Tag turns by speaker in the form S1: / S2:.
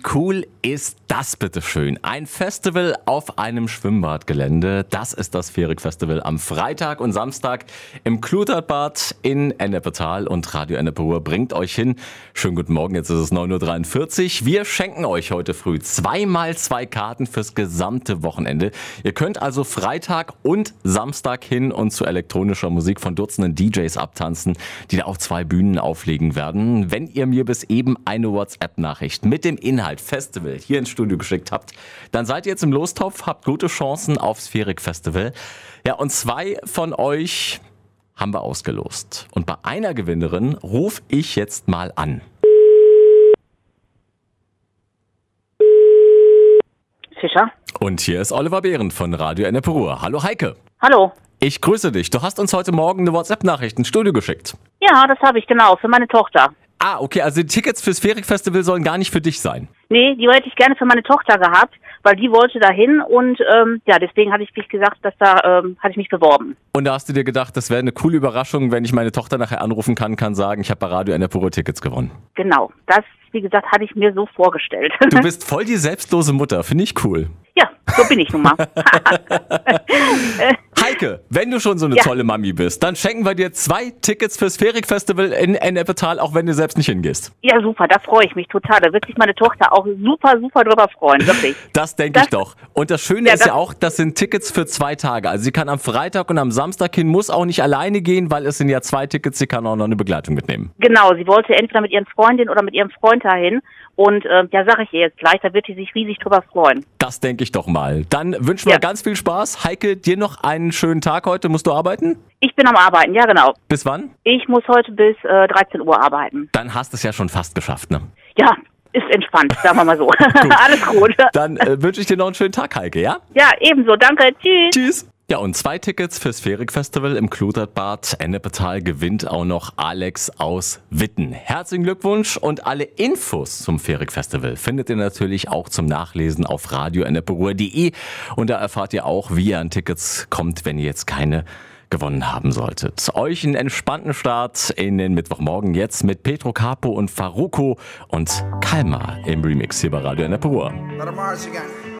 S1: cool ist das bitte schön? Ein Festival auf einem Schwimmbadgelände. Das ist das Sphärik Festival am Freitag und Samstag im Klutertbad in Ennepetal. Und Radio Ennepe bringt euch hin. Schönen guten Morgen, jetzt ist es 9.43 Uhr. Wir schenken euch heute früh 2x2 Karten fürs gesamte Wochenende. Ihr könnt also Freitag und Samstag hin und zu elektronischer Musik von Dutzenden DJs abtanzen, die da auf 2 Bühnen auflegen werden. Wenn ihr mir bis eben eine WhatsApp-Nachricht mit dem Inhalt Festival hier ins Studio geschickt habt, dann seid ihr jetzt im Lostopf, habt gute Chancen aufs Sphärik Festival. Ja, und 2 von euch haben wir ausgelost. Und bei einer Gewinnerin rufe ich jetzt mal an.
S2: Fischer.
S1: Und hier ist Oliver Behrendt von Radio Ennepe. Hallo Heike.
S2: Hallo.
S1: Ich grüße dich. Du hast uns heute Morgen eine WhatsApp-Nachricht ins Studio geschickt.
S2: Ja, das habe ich, genau, für meine Tochter.
S1: Ah, okay, also die Tickets fürs Sphärik Festival sollen gar nicht für dich sein.
S2: Nee, die hätte ich gerne für meine Tochter gehabt, weil die wollte dahin und deswegen hatte ich mich gesagt, hatte ich mich beworben.
S1: Und da hast du dir gedacht, das wäre eine coole Überraschung, wenn ich meine Tochter nachher anrufen kann sagen, ich habe bei Radio Ennepe Tickets gewonnen.
S2: Genau, das, wie gesagt, hatte ich mir so vorgestellt.
S1: Du bist voll die selbstlose Mutter, finde ich cool.
S2: Ja, so bin ich nun mal.
S1: Heike, wenn du schon so eine tolle Mami bist, dann schenken wir dir 2 Tickets fürs Sphärik Festival in Ennepetal, auch wenn du selbst nicht hingehst.
S2: Ja, super, da freue ich mich total. Da wird sich meine Tochter auch super drüber freuen, wirklich.
S1: Das denke ich doch. Und das Schöne ist ja auch, das sind Tickets für 2 Tage. Also sie kann am Freitag und am Samstag hin, muss auch nicht alleine gehen, weil es sind ja 2 Tickets, sie kann auch noch eine Begleitung mitnehmen.
S2: Genau, sie wollte entweder mit ihren Freundinnen oder mit ihrem Freund dahin. Und sage ich ihr jetzt gleich, da wird sie sich riesig drüber freuen.
S1: Das denke ich doch mal. Dann wünschen wir ganz viel Spaß. Heike, dir noch einen schönen Tag heute. Musst du arbeiten?
S2: Ich bin am Arbeiten, ja genau.
S1: Bis wann?
S2: Ich muss heute bis 13 Uhr arbeiten.
S1: Dann hast du es ja schon fast geschafft, ne?
S2: Ja, ist entspannt, sagen wir mal so. Alles gut.
S1: Dann wünsche ich dir noch einen schönen Tag, Heike, ja?
S2: Ja, ebenso. Danke. Tschüss.
S1: Tschüss. Ja, und 2 Tickets fürs Sphärik Festival im Klutertbad Ennepetal gewinnt auch noch Alex aus Witten. Herzlichen Glückwunsch und alle Infos zum Sphärik Festival findet ihr natürlich auch zum Nachlesen auf radioennepe.de und da erfahrt ihr auch, wie ihr an Tickets kommt, wenn ihr jetzt keine gewonnen haben solltet. Euch einen entspannten Start in den Mittwochmorgen jetzt mit Petro Capo und Farruko und Kalma im Remix hier bei Radio Ennepe.